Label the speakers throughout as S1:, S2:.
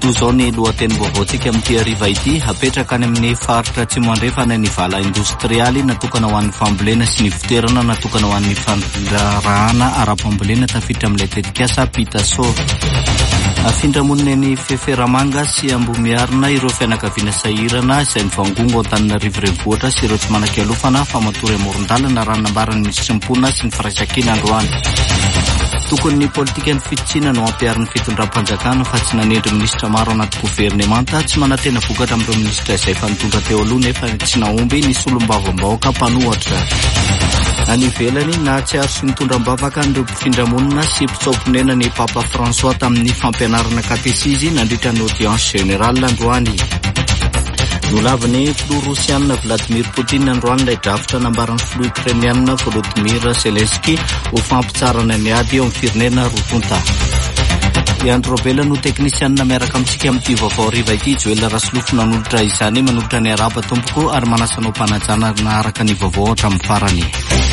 S1: Toy izao ny lohateny vaovaontsika amin'ity hariva ity. Hapetraka any amin'ny faritra Atsimo andrefana ny vala industrialy natokana ho an'ny fambolena sy ny fitoerana natokana ho an'ny fandrarahana ara-pambolena tafiditra amin'ilay tetikasa Pitaso. Afindramonina ny Feferamanga sy Ambomiarina ireo fianakaviana sahirana izay mivangongo Antananarivo renivohitra sy ireo tsy manan-kialofana fa matory amoron-dalana raha nambaran'ny ministry mponina sy ny firaisan-kina androany. Tokony ny politika ny fitsinana no ampiarin'ny fitondram-panjakana fa tsy nanendry ministra maro anaty governemanta tsy manantena vokatra amin'ireo ministra izay efa nitondra teo aloha nefa tsy nahomby ny solom-bavambahoaka mpanohatra. Any ivelany na tsy ary sy nitondram-bavaka n'ireo mpifindra-monina sy mpitsaoponena ny Papa François tamin'ny fampianarana katesizy nandritra ny audience générale androany. Nolavany filoha Rosiana Vladimir Poutine androany ilay drafitra nambaran'ny filoha Ukrainiana Volodymyr Zelensky ho fampitsarana ny ady eo amin'ny firenena rotonta. Leandro Robela no teknisianina miaraka amintsika amin'ity vaovao hariva ity. Joel Rasolofo nanolotra izany manolotra ny araba tompoko ary manasanao mpanajana naharaka ny vaovao hatramin'ny farany.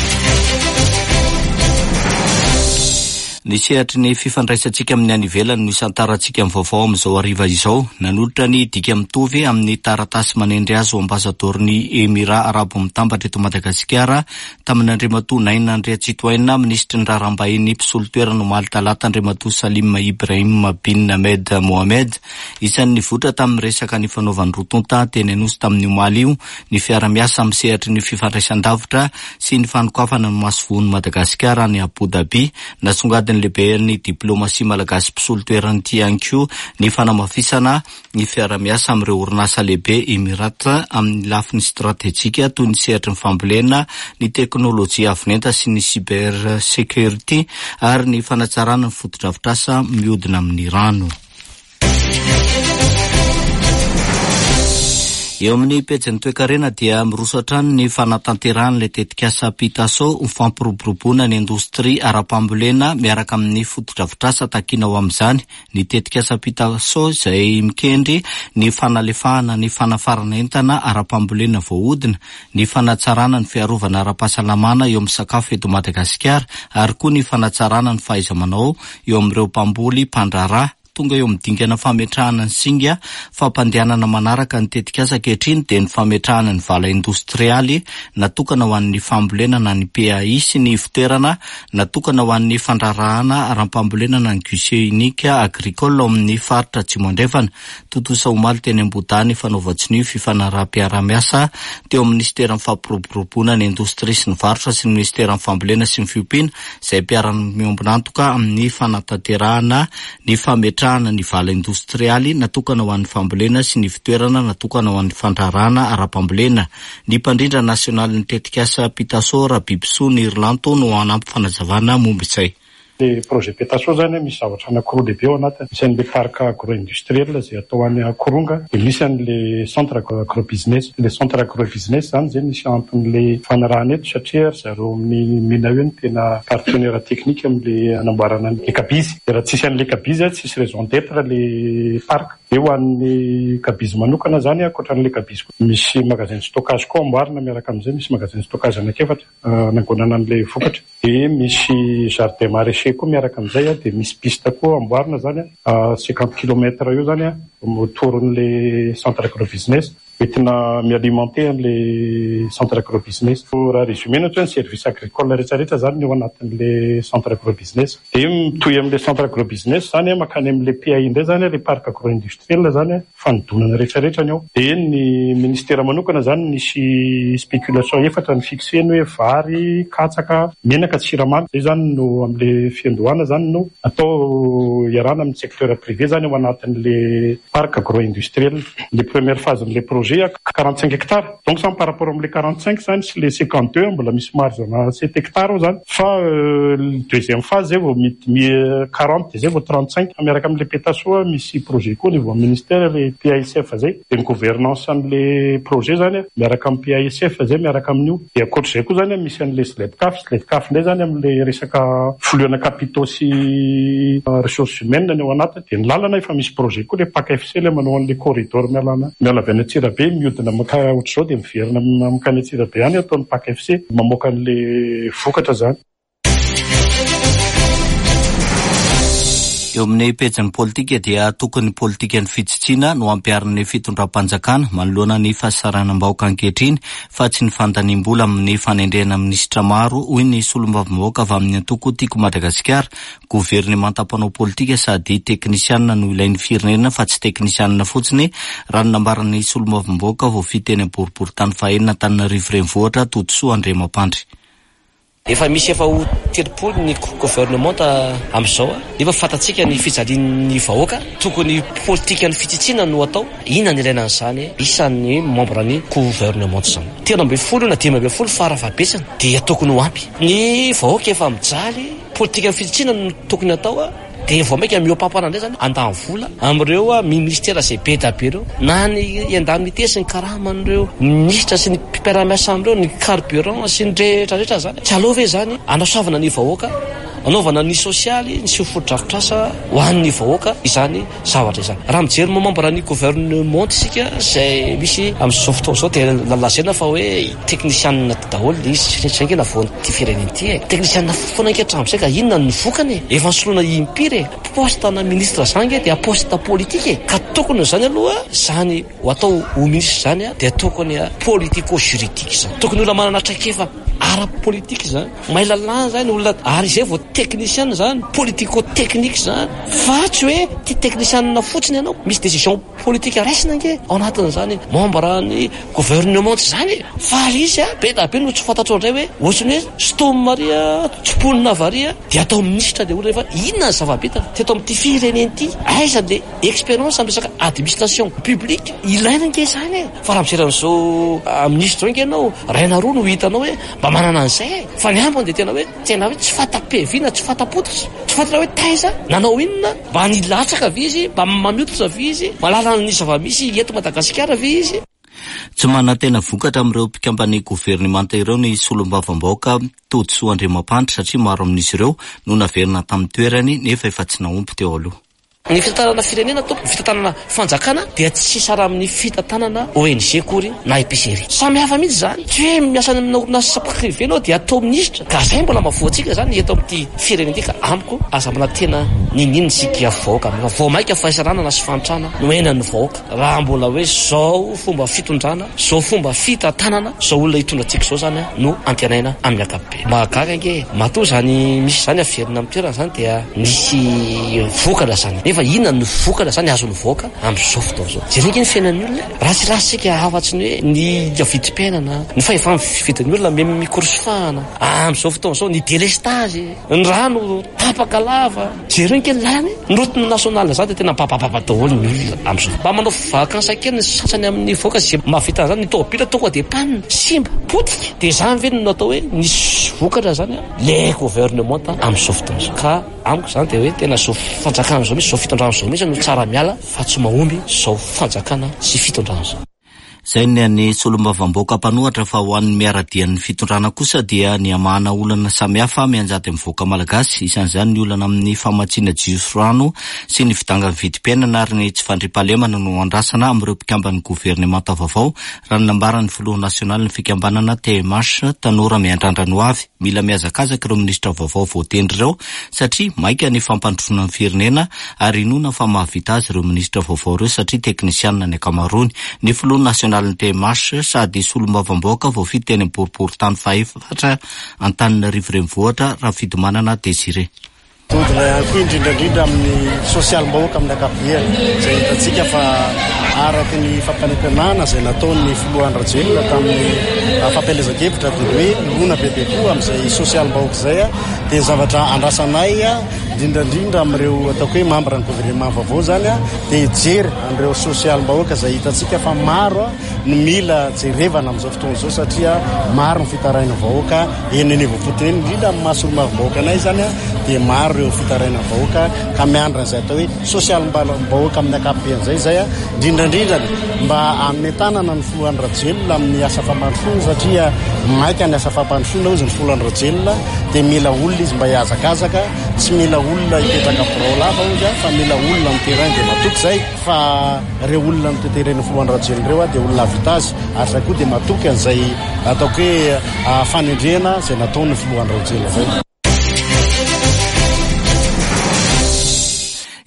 S1: Ny sehatry ny fifandraisantsika amin'ny any ivelany no isantarantsika amin'ny vaovao amin'izao hariva izao. Nanolotra ny dika mitovy amin'ny taratasy manendry azy ho ambasadoriny Emirat Arabo mitambatra eto Madagasikara tamin'ny Andriamatoa 9 Andriatsitoaina ministry ny raharaham-bahiny mpisolo toerana omaly talata Andriamatoa Salim Ibrahim bin Ahmed Mohamed. Isan'ny nivotra tamin'ny resaka ny fanaovan'ny rotonta teny anosy tamin'ny omaly io ny fiara-miasa amin'ny sehatry ny fifandraisan-davitra sy ny fanokafana ny masovony Madagasikara ny Abu Dhabi nasongadiny lehibe ny diplomasia malagasy mpisolo toerany ity ihany koa ny fanamafisana ny fiara-miasa amin'ireo orinasa lehibe Emirata amin'ny lafiny stratéjika toy ny sehatry ny fambolena, ny teknôlôjia avinenta sy ny cyber security ary ny fanatsarana ny foto-drafitrasa mihodina amin'ny rano. Eo amin'ny pejany toe-karena dia mirosatra ny fanatanteran'ilay tetikasa Pitaso ho fampiroboroboana ny indostria ara-pambolena miaraka amin'ny foto-drafitrasa takina ao amin'izany. Ny tetikasa Pitaso izay mikendry ny fanalefahana ny fanafarana entana ara-pambolena voahodina, ny fanatsarana ny fiarovana ara-pahasalamana eo amin'ny sakafo eto Madagasikara ary koa ny fanatsarana ny fahaiza-manao eo amin'ireo mpamboly mpandrarà. Tonga eo midingana fametrahana ny singa fampandehanana manaraka ny tetikasa ankehitriny dia ny fametrahana ny vala industrialy natokana ho an'ny fambolena na ny PAI sy ny fitoerana natokana ho an'ny fandrarahana ara-pambolena na ny guichet unique agricole ao amin'ny faritra Atsimo andrefana. Totosa omaly teny Ambodany fanaovatsinio fifanaraha-piara-miasa teo amin'ny ministeran'ny fampiroboroboana ny indostria sy ny varotra sy ny ministeran'ny fambolena sy ny fiompiana izay mpiara-miombonantoka amin'ny fanatanterahana ny fametrahana ny vala industrialy natokana ho an'ny fambolena sy ny fitoerana natokana ho an'ny fandrarahana ara-pambolena. Ny mpandrindra nasionaly ny tetikasa Pitaso Rabibiso ny Irlanto no anampy fanazavana momba izay.
S2: Le projet Pitaso zany misy zavatra anankiroa lehibe ao anatiny. Misy an'le parc agro-industriel izay atao any Akoronga, dia misy an'le centre agro-business. Le centre agro-business zany zay misy anton'le fanarahana eto satria zareo amin'ny mina io no tena partenaire technique amin'le anamboarana le kabizy. Raha tsisy an'le kabizy tsisy raison d'être le parc. Eo an'ny kabizy manokana zany ankoatran'le kabizy misy magasin de stockage koa amboarina miaraka amin'izay, misy magasin de stockage anankefatra nangonana an'le vokatra. Dia misy jardin maraîcher koa miaraka amin'izay dia misy piste koa amboarina zany 50 km eo zany autour-n'le centre agro-business entina mialimenter an'le centre agro-business. Raha résumé ny service agricole rehetrarehetra zany ny ao anatin'le centre agro-business. Dia mitohy amin'le centre agro-business zany makany amin'le PAI indray zany le parc agro-industriel zany fanodonana rehetrarehetra ny ao. Dia ny ministera manokana zany nisy spéculation efatra ny fixé ny hoe vary, katsaka, menaka, siramamy. Zay zany no amin'le fiandohana zany no atao iarana amin'ny secteur privé zany ao anatin'le parc agro-industriel. Les premières phases les projets 45 hectares. Donc ça par rapport aux 45 zany sy les 52 mbola misy marge na 7 hectares zany. Fa deuxième phase zay vao 40 zay vao 35 miaraka amin'le Pitaso misy projet koa niveau ministère le PAICF zay. Dia ny gouvernance an'le projet zany miaraka amin'ny PAICF zay miaraka amin'io. Dia ankoatr'izay koa zany misy an'le SLEDCAF ndray zany amin'le resaka foliona capitaux sy ressources humaines ny ao anatiny. Dia ny lalana efa misy projet koa le PAC FC le manao an'le corridor miala avy any Antsirabe mihodina maka ohatr'izao dia miverina makany Antsirabe any ataon'ny PAC FC mamoaka an'le vokatra zany.
S1: Eo amin'ny pejany politika dia tokony politika ny fitsitsina no ampiarin'ny fitondram-panjakana manoloana ny fahasaranam-bahoaka ankehitriny fa tsy ny fandaniam-bola amin'ny fanendrena minisitra maro hoy ny solombavambahoaka avy amin'ny antoko tiako Madagasikara. Governemanta mpanao politika sady teknisianina no ilain'ny firenena fa tsy teknisianina fotsiny raha nambaran'ny solombavambahoaka voafity teny am-boribory-tany fahenina Antananarivo renivohitra Totosoa Andriamampandry.
S3: Efa misy efa ho telopolo ny gouvernemanta amin'izao efa fantatsika ny fijalian'ny vahoaka tokony politika ny fitsitsina no atao inona ny ilaina an'izany isan'ny membre ny gouvernemanta izany 13 na 15 farafabetsany dia tokony ho ampy ny vahoaka efa mijaly politika ny fitsitsina no tokony atao dia vao maika miopapana indray zany andany vola amin'ireo ministera izay be da be reo na ny indemnité sy ny karaman'ireo ministra sy ny mpiara-miasa amin'ireo ny carburant sy ny rehetrarehetra zany tsy alova ve zany anasoavana ny vahoaka anaovana ny sosialy ny sifodrafitrasa ho an'ny vahoaka izany zavatra izany raha mijery momambara ny gouvernement isika izay misy amin'izao fotoana izao dia lalazaina fa hoe teknisianina daholo izy saingena voany ty firenena ity teknisianina foana ankehitrano zay ka inona ny vokany efa nisoloana impiry poste na ministre zany dia poste politique ka tokony zany aloha zany ho atao ho ministre zany dia tokony politico juridique zany tokony olona manana traikefa ara-politique zany mailalana zany olona ary izay vao technicien zany politico-technique zany fa tsy hoe ty technicien fotsiny ianao misy décision politique raisina ange ao anatin'izany membre ny gouvernement zany fa izy be da be no tsy fantatro indray hoe ohatrany hoe Stom Maria Tsiponina Varia dia atao ministre dia olona efa inona ny zava-bitana ty atao amin'ity firenena ity aiza le expérience amin'ny resaka administration publique ilaina ange zany fa raha misery amin'izao ministre ange ianao raina roa no hitanao hoe mba manana an'izay fa ny ambony dia tena hoe tsy fantapevina tsy fantapotitra tsy fantatra hoe taiza nanao inona mba nilatsaka ve izy mba mamiototra ve izy malala ny zava-misy eto Madagasikara ve izy.
S1: Tsy manantena vokatra amin'ireo mpikambany gouvernemanta ireo ny solombavambahoaka Totosoa Andriamampandry satria maro amin'izy ireo no naverina tamin'ny toerany nefa efa tsy naompy teo aloha.
S3: Ny fitantanana firenena tompo fitantanana fanjakana dia tsy sara amin'ny fitantanana ONG kory na épicerie samy hafa mihitsy zany tsy hoe miasa amina orinasa privé anao dia atao ministre ka zay mbola mahavoatsika zany eto amin'ity firenena ity ka amiko aza mbola tena nininy sika vahoaka vao maika fahasaranana sy fantrana no ena ny vahoaka raha mbola hoe zao fomba fitondrana zao fomba fitantanana zao olona hitondratsika zao zany no antenaina amin'ny akabe mahagaga ange matoa zany misy zany averina amin'ny toerana zany dia misy vokatra zany fa inona ny vokatra zany azony voaka amin'izao fotoana zao jerena ny fiainan'ny olona raha tsy rasika afatsy ny hoe ny avidim-piainana ny fahefa vidin'ny olona mikorosofahana amin'izao fotoana zao ny délestage ny rano tapaka lava jerena kely lalany ny routine nationale zany dia tena papapapa daholo ny olona amin'izao mba manao vakansa kely ny sasany amin'ny voaka zay mahavita zany ny tômôbila tonga dia panina simba potika dia zany ve no natao hoe nisy vokatra zany le gouvernement amin'izao fotoana zao ka amiko zany dia hoe tena zao fanjakana zao misy zao fitondrana zao misy no tsara miala fa tsy mahomby zao fanjakana sy fitondrana zao.
S1: Zay ny an'ny solombavambahoaka mpanohatra fa ho an'ny miaradian'ny fitondrana kosa dia ny amahana olana samihafa mianjady amin'ny vahoaka malagasy isan'izany ny olana amin'ny famatsiana jiosy-rano sy ny fidangan'ny vidim-piainana ary ny tsy fandriam-pahalemana no andrasana amin'ireo mpikamban'ny gouvernemanta vaovao raha ny lambaran'ny filoha nasionaly ny fikambanana TMH Tanora Miandrandra avy mila miazakazaka ireo ministra vaovao voatendry ireo satria maika ny fampandrosoana ny firenena ary inona fa mahavita azy ireo ministra vaovao ireo satria teknisianina ny akamarony ny filoha nasionaly ny TMH sady solombavambahoaka voafity teny am-boribory-tany faefatra Antananarivo renivohitra raha fidomanana Désiré.
S4: Todina koa indrindrandrindra amin'ny sosialim-bahoaka amin'ny akabeany izay hitantsika fa araky ny fampanentenana izay nataon'ny filohan'ny Rajoelina tamin'ny fampielezan-kevitra dia hoe lona bebe koa amin'izay sosialim-bahoaka izay dia zavatra andrasanay indrindrandrindra amin'ireo ataoko hoe membre ny gouvernement vaovao zany dia hijery amin'ireo sosialim-bahoaka izay hitantsika fa maro no mila jerevana amin'izao fotoana izao satria maro ny fitaraina vahoaka eny voafotony eny indrindra amin'ny mahasolomavambahoaka anay zany dia maro ireo fitaraina vahoaka ka miandra izay atao hoe sosialim-bahoaka amin'ny akabean'izay zay indrindrandrindra mba amin'ny tanana ny filohan'ny Rajoelina amin'ny asa fampandrosoana satria maika ny asa fampandrosoana ozy ny filohan'ny Rajoelina dia mila olona izy mba hiazakazaka tsy mila olona hipetraka birao lava ozy fa mila olona amin'ny terrain dia matoky zay fa ireo olona amin'ny toeteren'ny filohan'ny Rajoelina ireo dia olona avita azy ary zay koa dia matoky an'izay ataoko hoe fanendrena izay nataon'ny filohan'ny Rajoelina zay.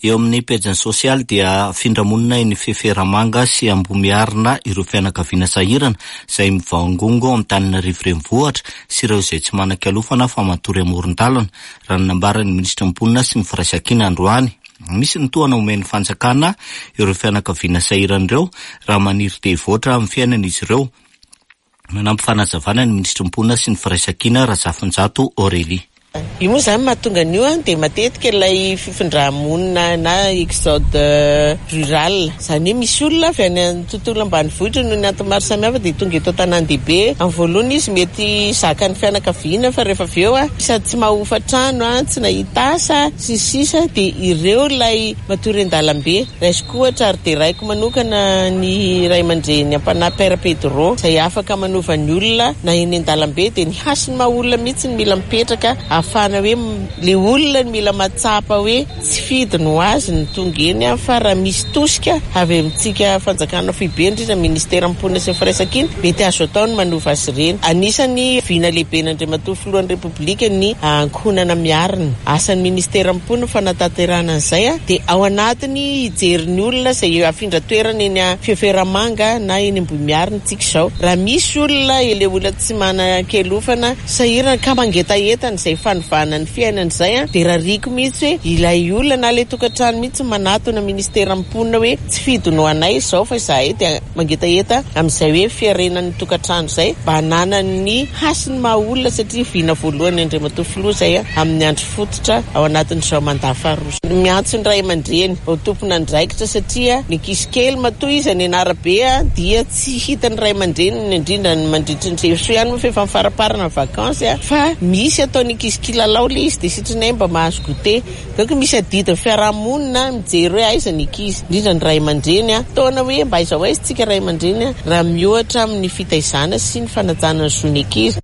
S1: Eo amin'ny pejany sosialy dia findramonina iny Feferamanga sy Ambomiarina ireo fianakaviana sahirana izay mivangongo amin'ny Antananarivo renivohitra sy ireo izay tsy manan-kialofana fa matory amoron-dalana raha nambaran'ny minisitra mponina sy ny firaisan-kina androany. Misy ny toana omeny fanjakana ireo fianakaviana sahirana ireo raha maniry te-hivoatra amin'ny fiainana izy ireo. Manampy fanazavana ny minisitra mponina sy ny firaisan-kina Razafinjato Aurélie.
S5: Io moa zany mahatonga an'io dia matetika ilay fifindramonina na exode rural. Izany hoe misy olona avy any amin'ny tontolo ambanivohitra noho ny antony maro samihafa dia tonga eto an-tanàn-dehibe. Amin'ny voalohany izy mety zaka ny fianakaviana fa rehefa avy eo sady tsy mahofa trano, tsy nahita asa sisa dia ireo ilay matory an-dalambe. Raisiko ohatra ary dia raiko manokana ny ray aman-dreny ampanahy Père Pedro izay afaka manova ny olona na eny an-dalambe dia ny hasiny maha olona mihitsy ny mila mipetraka afana hoe le olona ny mila matsapa hoe tsy fidy no azy ny tonga eny fa raha misy tosika avy amintsika fanjakana fibe indrindra ministera mponina sy firaisan-kina mety azo atao ny manova azy ireny. Anisany vina lehibe n'Andriamatoa filohan'ny Repoblika ny ankohonana miarina. Asan'ny ministera mponina fanatanterahana an'izay dia ao anatiny hijeriny olona izay afindra toerana eny Feferamanga na eny Ambomiarina tsika izao. Raha misy olona ele olona tsy manan-kialofana sahirana ka mangetahetana izay fanovana ny fiainana izay dia rariko mihitsy hoe ilay olona na le tokantrano mihitsy manatona ministera mponina hoe tsy fidono anay izao fa izahay dia mangetaheta amin'izay hoe fiarenan'ny tokantrano izay mba hananany hasiny maha olona satria vina voalohany Andriamatoa filoha izay amin'ny andro fototra ao anatin'izao mandafaroso. Miantso ny ray aman-dreny ho tompona andraikitra satria ny ankizy kely matoa izy any anarabe dia tsy hitany ray aman-dreny indrindra ny mandritry ny reso ihany moa fa faraparana vakansy fa misy ataony ankizy kilalao le izy dia sitrinay mba mahazo gote. Donc misy adidiny fiarahamonina mijery hoe aiza ny ankizy indrindra ny ray aman-dreny taona hoe mba aiza ho aiza tsika ray aman-dreny raha mihoatra amin'ny fitaizana sy ny fanajana ny zon'ny ankizy.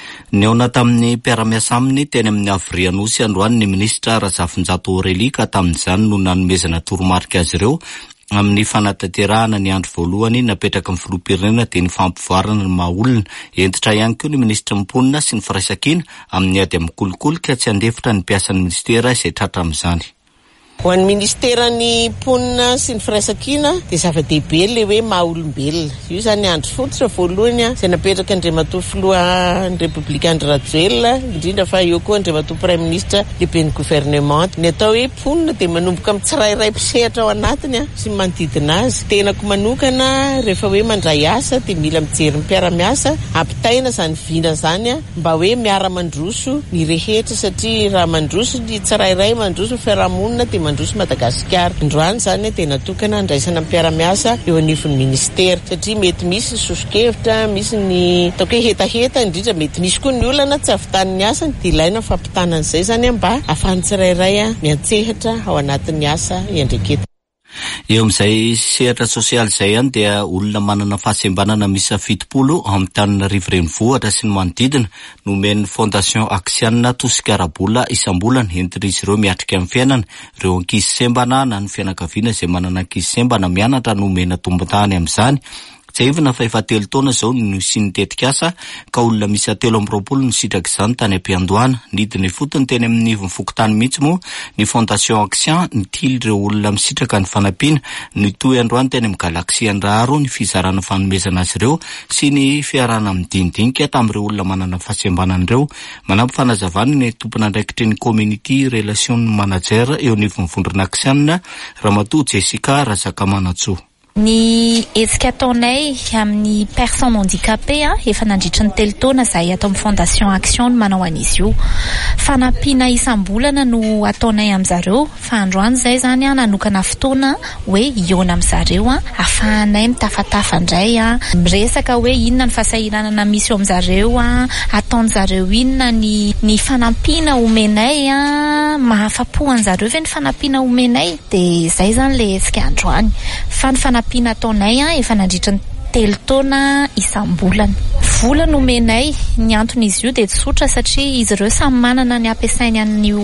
S1: Neona tamin'ny mpiara-miasa aminy teny amin'ny Avrianosy androany ny ministra Razafinjato Aurélie ka tamin'izany no nanomezana toromarika azy ireo amin'ny fanatanterahana ny andro voalohany napetraka amin'ny filoham-pirenena dia ny fampivoarana ny maha olona. Entitra ihany koa ny ministra mponina sy ny firaisan-kina amin'ny ady amin'ny kolokoloka tsy andefitra ny mpiasan'ny ministera izay tratra amin'izany.
S5: Ho an'ny ministeran'ny mponina sy ny firaisan-kina dia zava-dehibe le hoe maha olombelona. Io zany andro fototra voalohany izay napetraka Andriamatoa filohan'ny Repoblika Andry Rajoelina indrindra fa eo koa Andriamatoa Prime Ministre lehibe ny gouvernement. Ny atao hoe mponina dia manomboka amin'ny tsirairay mpisehatra ao anatiny sy manodidina azy. Tenako manokana rehefa hoe mandray asa dia mila mijery mpiara-miasa ampitaina izany vina zany mba hoe miara-mandroso ny rehetra satria raha mandroso ny tsirairay mandroso fiarahamonina dia mandroso Madagasikara. Androany zany dia natokana andraisana mpiara-miasa eo anivon'ny ministera satria mety misy ny sosokevitra, misy ny ataoko hoe hetaheta indrindra mety misy koa ny olana tsy ahavitany ny asany dia ilaina fampitana an'izay zany mba ahafahan'ny tsirairay miantsehatra ao anatin'ny asa iandreketa.
S1: Eo amin'izay sehatra sosialy izay ihany dia olona manana fahasembanana misy 70 amin'ny Antananarivo renivohitra sy ny manodidina no omen'ny Fondation Aksiana tosika ara-bola isam-bolana entin'izy ireo miatrika amin'ny fiainana. Ireo ankizy sembana na ny fianakaviana izay manana ankizy sembana mianatra no omena tombon-tany amin'izany. Tsahivana fa efa 3 taona izao no sy nitetika asa ka olona misy 320 no sitraka izany tany am-Piandohana. Nidiny fotony teny amin'ny fokotany mihitsy moa ny Fondation Action nitily ireo olona misitraka ny fanampiana nitoy androany teny amin'ny Galaxy Andraro ny fizarana fanomezana azy ireo sy ny fiarana amin'ny dindinika tamin'ireo olona manana fahasembanana ireo. Manampy fanazavana ny tompona andraikitry ny community relation manager eo anivon'ny vondrona Action Ramatoa Jessica Razakamanatsoa.
S6: Ny hetsika ataonay amin'ny personnes handicapées efa nandritra ny 3 taona izay atao amin'ny Fondation Action no manao an'izy io. Fanampiana isam-bolana no ataonay amin'izareo fa androany izay zany nanokana fotoana hoe iona amin'izareo ahafahanay mitafatafa indray miresaka hoe inona ny fahasahiranana misy eo amin'izareo ataon'izareo inona ny fanampiana omenay mahafapo an'izareo ve ny fanampiana omenay dia izay zany le hetsika androany fa ny fanampiana ataonay efa nandritra ny 3 taona isam-bolana. Vola no omenay, ny anton'izy io dia tsotra satria izy ireo samy manana ny ampiasainy an'io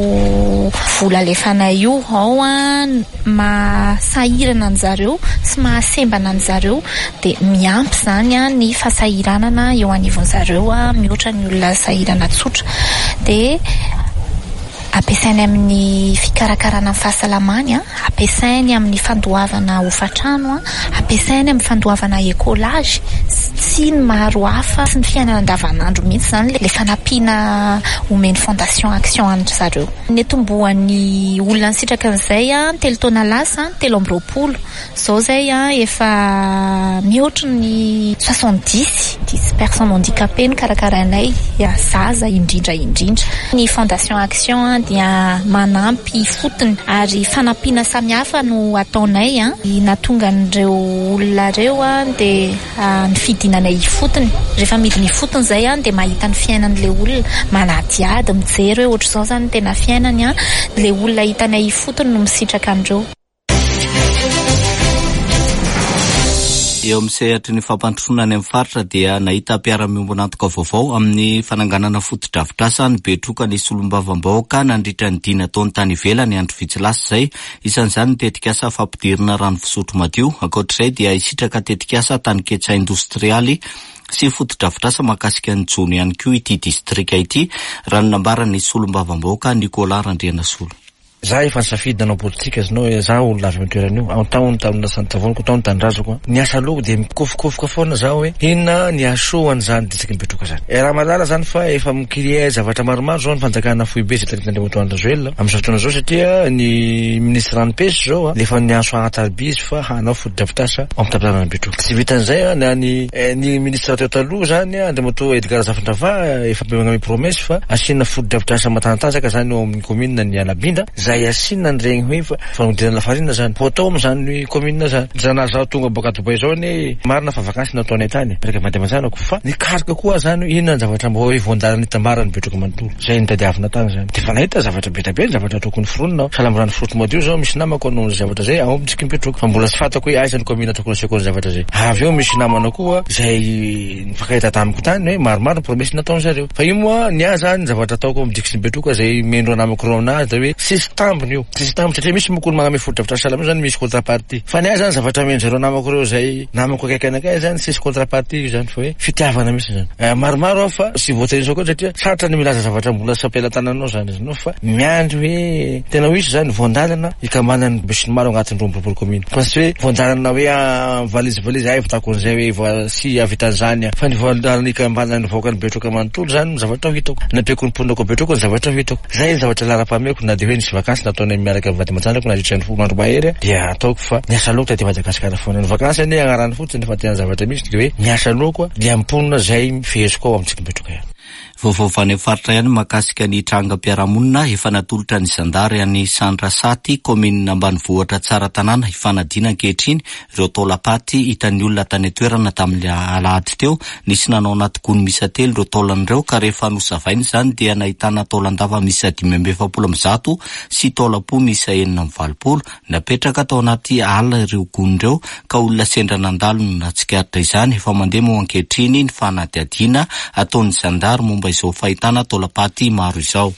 S6: vola alefanay io ao mahasahirana an'izareo sy mahasembana an'izareo dia miampy zany ny fahasahiranana eo anivon'izareo mihoatra ny olona sahirana tsotra dia ampiasainy amin'ny fikarakarana fahasalamany ampiasainy amin'ny fandoavana hofatrano ampiasainy amin'ny fandoavana écolage sy ny maro hafa sy ny fiainana andavanandro mihitsy zany le fanampiana omeny fondation action anitra zareo ny tomboan'ny olona sitraka an'izay telo taona lasa 3 zao zay efa mihoatra ny 10 personnes handicapées karakarainay zaza indrindra ny fondation action dia manampy fotony ary fanampiana samihafa no ataonay natonga an'ireo olona reo dia ny fidinanay fotony rehefa midiny fotony zay dia mahita ny fiainan'le olona manadiady mijery hoe ohatr' zao zany tena fiainany le olona hitanay fotony no misitraka andreo.
S1: Eo amin'ny sehatra ny fampandrosoana any amin'ny faritra dia nahita mpiara-miombona antoka vaovao amin'ny fananganana foto-drafitrasa ny betroka ny solombavam-bahoaka nandritra ny 10 taona tany ivelany andro vitsilasa izay isan'izany ny tetikasa fampidirana rano fisotro madio ankoatr'izay dia isitraka tetikasa tany ketsa industrialy sy foto-drafitrasa makasika ny jony ihany koa ity distrika ity raha ny nambarany solombavam-bahoaka Nicolas Randrianasolo.
S7: Za efa nisafidy nanao politika zinao za olona avy toerana io taony sanitavoniko taony tanindrazako ny asa aloha dia mikofokofoka foana za hoe inona ny asoany zany disika mipetroka zany raha malala zany fa efa mikirie zavatra maromaro zao ny fanjakana foibe zay taritan'Andriamanitra Androzoelina amin'ny fotoana zao satria ny ministre Ranipesy zao lefa ny aso agnatarby izy fa hanao foto-drafitrasa ampitabazana mipetroka tsy vitan'izay na ny ministre teo taloha zany Andriamanitra Edgar Zafindrava efa magname promesse fa asina foto-drafitrasa matanatazaka zany eo amin'ny commune ny Alabinda zay asina regny hoe fa fanodinana lafarina zany poto am'zany commune zany zana zao tonga boka Dubai zao ny marina fa vakansy nataonay tany reka mandemanjanako fa nikarika koa zany inona ny zavatra mbo hoe voandalany tambara ny betroka manontolo zay ny tadiavina tany zany de fa nahita zavatra betabe ny zavatra tokony foronina salamrano frotro madio zao misy namako anao zavatra zay ao amitsika mipetroka fa mbola tsy fatako hoe aiza ny commune tokony asekoany zavatra zay avy eo misy namana koa zay nifakahita tamiko tany hoe maromaro promesse nataony zareo fa io moa nia zany zavatra ataoko amidikisy mipetroka zay mendro namako reo aminazy da hoe sisy tambiny io sisy tambiny satria misy mokony magname foto-drafitrasa salama zany misy contrepartie fa nia zany zavatra mendro namako reo zay namako akaiky anakay zany sisy contrepartie io zany fa hoe fitiavana misy zany maromaro fa sy voatery zao koa satria saratra ny milaza zavatra mbola sapela tananao zany izy no fa miandry hoe tena hoisy zany voandalana ikamanany besy maro agnatin'ny 20 commune fa tsy hoe voandalana hoe valizy ay fatako an'izay hoe sy avitan zany fa ny voandalana ikambanany voaka ny betroka manontolo zany ny zavatra hitako napeko ny pondako betroka ny zavatra hitako zay ny zavatra lara-pameko na de hoe nisy vakansy nataonay miaraka vady majanako na jutra ny 10 andro mahery dia ataoko fa niasa loka ty Madagasikara foana ny vakansy any agnarany fotsiny fa tiana zavatra misy de hoe niasa loka dia mponina zay mifeziko ao amitsika betroka ihany.
S1: Vaovany faritra ihany makasika ny trangam-piarahamonina efa natolotra ny zandary any Sandrasaty commune ambanivohitra tsara tanàna hifanadina ankehitriny ireo taolapaty hitan'ny olona tany toerana tamin'ny alahady teo nisy nanao anaty gony misa telo ireo taolan'ireo ka rehefa nosavainy zany dia nahitana taolan-dava misa 570 sy taolapo misa 420 napetraka tao anaty ala ireo gony-reo ka olona sendra nandalo no natsikaritra izany efa mandeha mo ankehitriny ny fanadihadiana ataon'ny zandary momba izao fahitana taolapaty maro izao.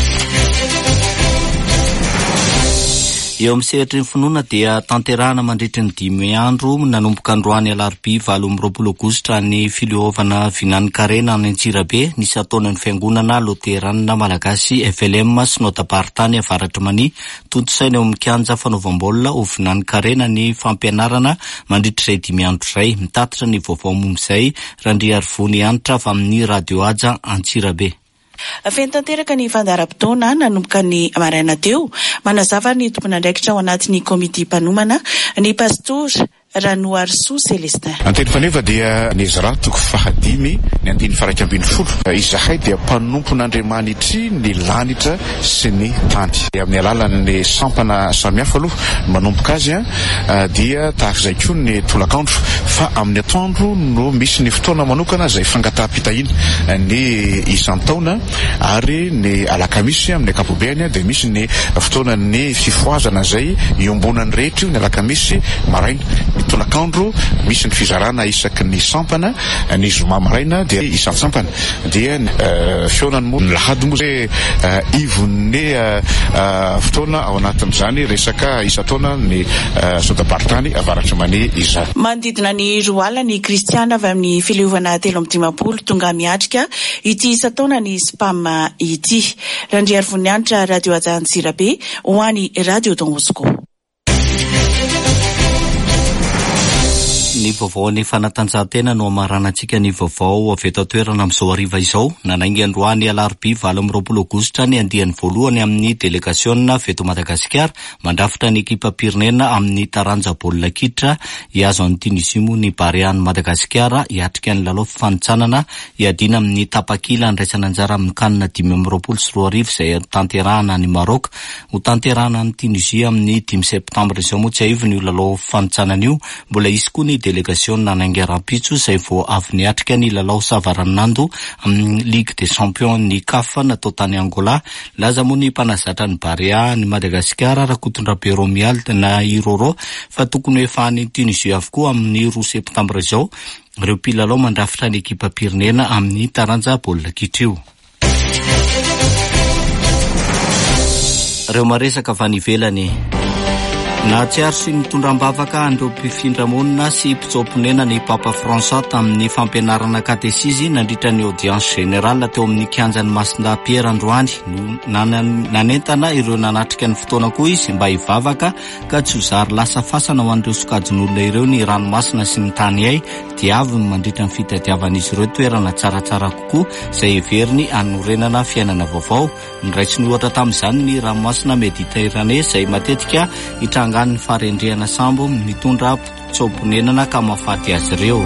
S1: Eo amin'ny sehatry ny finoana dia tanterahana mandritra ny 5 andro nanomboka androany alarobia 20 aogositra ny filohovana vinany karena any Antsirabe nisy ataon'ny fiangonana loteranina malagasy FLM sy notaparitany avaratra mani tontosaina eo amin'ny kianja fanaovam-baolina ho vinany karena ny fampianarana mandritra izay 5 andro izay mitatitra ny vaovao momizay Randria Arivony anitra avy amin'ny radio Aja Antsirabe.
S8: Feno tanteraka ny fandaharam-potoana nanomboka ny maraina teo manazava ny tompon'andraikitra ao anatin'ny komity mpanomana ny pastora Ranoarso Celestin.
S9: Anteny-panefa dia ny Ezra toko 5 ny 110 izahay dia mpanompon'Andriamanitry ny lanitra sy ny tany. Amin'ny alalan'ny sampana samihafa aloha manomboka azy dia tahak'izay koa ny tolakandro fa amin'ny atoandro no misy ny fotoana manokana izay fangataham-pitahina ny isan-taona ary ny alakamisy amin'ny ankapobeny dia misy ny fotoana ny fifoazana izay iombonany rehetra io ny alakamisy maraina. tolakandro misy ny fizarana isaky ny sampana ny zoma maraina dia isan'ny sampana dia feonany moa ny lahady moa ivon'ny fotoana ao anatin'izany resaka isataona ny sotabaritany avaratra mani iza.
S8: Manodidina ny roa alina ny kristiana avy amin'ny fileovana 3:30 tonga miatrika ity isataona ny spam ity. Randriary Vonianitra, Radio Ajantsirabe, ho an'ny Radio Don Bosco.
S1: Ny vaovao ny fanatanjahantena no amaranantsika ny vaovao avy eto toerana amin'izao hariva izao. Nanaingy androany alarobia 20 aogositra ny andiany voalohany amin'ny delegasiona veto Madagasikara mandrafitra ny ekipa pirenena amin'ny taranja baolina kitra iazo an'ny Tunisimo ny Bariany Madagasikara hiatrika ny lalao fanitsanana iadina amin'ny tapakila andraisana anjara amin'ny kanina 2024 izay tanterahana ny Maroc ho tanterahana ny Tunisia amin'ny 10 septambra izao moa tsy aivony io lalao fanitsanana io. Mbola isy koa ny delegasiona nanaingy Rampitso izay vao avy niatrika ny lalao savaranando amin'ny Ligue des Champions ny CAF natao tany Angola. Laza moa ny mpanazatra ny Barea ny Madagasikara rakotondra Peromial na Iroro fa tokony efa ny Tunisia avokoa amin'ny 2 septambra izao ireo mpilalao mandrafitra ny ekipa pirenena amin'ny taranja baolina kitra io. Reo maresaka avy any ivelany. Na tsy ary sy mitondram-bavaka andreo mpifindra-monina sy mpitsopinena ny Papa François tamin'ny fampianarana katesizy nandritra ny audience générale teo amin'ny kianjan'ny Masinda Pierre androany. Nanentana ireo nanatrika ny fotoana koa izy mba hivavaka ka tsy ho zary lasa fasana ho an'ireo sokajin'olona ireo ny ranomasina sy ny tany ay diavy mandritra ny fitadiavan'izy ireo toerana tsaratsara kokoa izay heveriny hanorenana fiainana vaovao. Niraisy ny ohatra tamin'izany ny ranomasina Mediterranée izay matetika hitrangan'ny farendrehana sambo mitondra tsoponenana ka mahafaty azy ireo.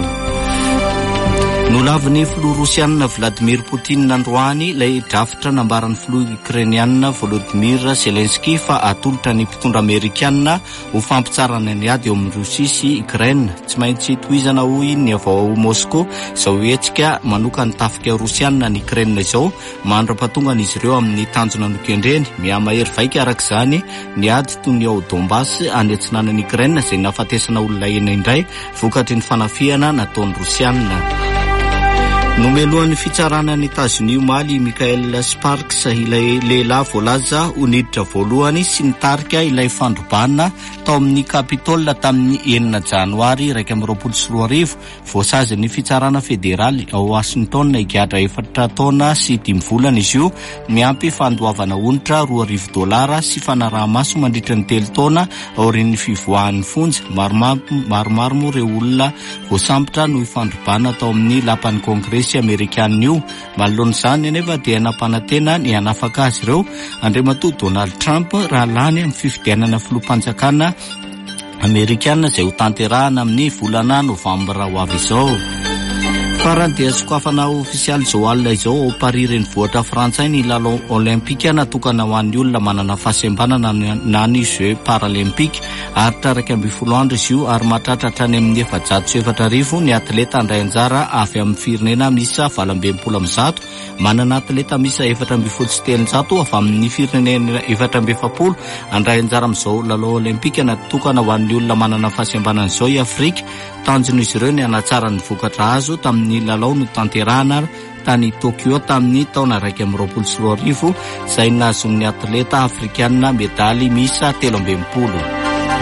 S1: Nolaviny filoha Rosianina Vladimir Poutine androany ilay drafitra nambaran'ny filoha Ukrainianina Volodymyr Zelensky fa atolotra ny mpitondra Amerikanina ho fampitsarana ny ady eo amin'ny Rosia sy Ukraine. Tsy maintsy tohizana hoy ny avao Moscow izao hetsika manoka ny tafika Rosianina ny Ukraine izao mandra-patongan'izy ireo amin'ny tanjona nokendreny. Miamahery vaika arak'izany ny ady toy ny ao Donbass anetsinanan'ny Ukraine izay nafatesana olona ena indray vokatry ny fanafihana nataon'ny Rosianina. Nomelohan'ny fitsarana ny États-Unis omaly Michael Sparks ilay lehilahy voalaza ho niditra voalohany sy nitarika ilay fandrobana tao amin'ny Capitole tamin'ny 9 Janoary 2024 voasazy ny fitsarana federaly ao Washington igadra 4 taona sy 5 volana izy io miampy fandoavana onitra $2,000 sy fanaraha-maso mandritra ny 3 taona aorian'ny fivoahan'ny fonja. Maromaro moa ireo olona voasambotra no ifandrobana tao amin'ny lapan'ny Congrès Amerikanina io. Manoloan'izany anefa dia nampanantena ny hanafaka azy ireo andriamatoa Donald Trump raha lany amin'ny fifidianana filoham-panjakana Amerikanina izay ho tanterahana amin'ny volana Novambra ho avy izao. Farany dia sokafana ofisialy izao alina izao ao Paris renivohitra Frantsay ny lalao olimpika natokana ho an'ny olona manana fahasembanana na ny Jeux paralympiques. Aritra 12 andro izy io ary mahatratratra any amin'ny 704,000 ny atleta andray anjara avy amin'ny firenena misa 20 manana atleta misa 4,700 avy amin'ny firenena 470 andray anjara amin'izao lalao olimpika natokana ho an'ny olona manana fahasembanana izao i Afrika. Tanjon'izy ireo ny hanatsara ny vokatra azo tamin'ny lalao no tanterahana tany Tokyo tamin'ny taona 2024 izay nazon'ny atleta afrikanina medaly misa 13.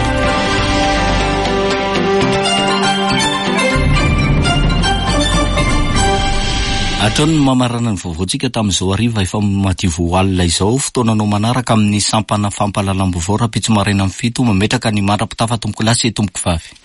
S1: Atrony mamarana ny vaovaontsika tamin'izao hariva efa madivo alina izao fotoananao manaraka amin'ny sampana fampahalalam-baovao rapitso maraina amin'ny 7 mametraka ny mandrapitafa tomboko lasy tomboko vavy.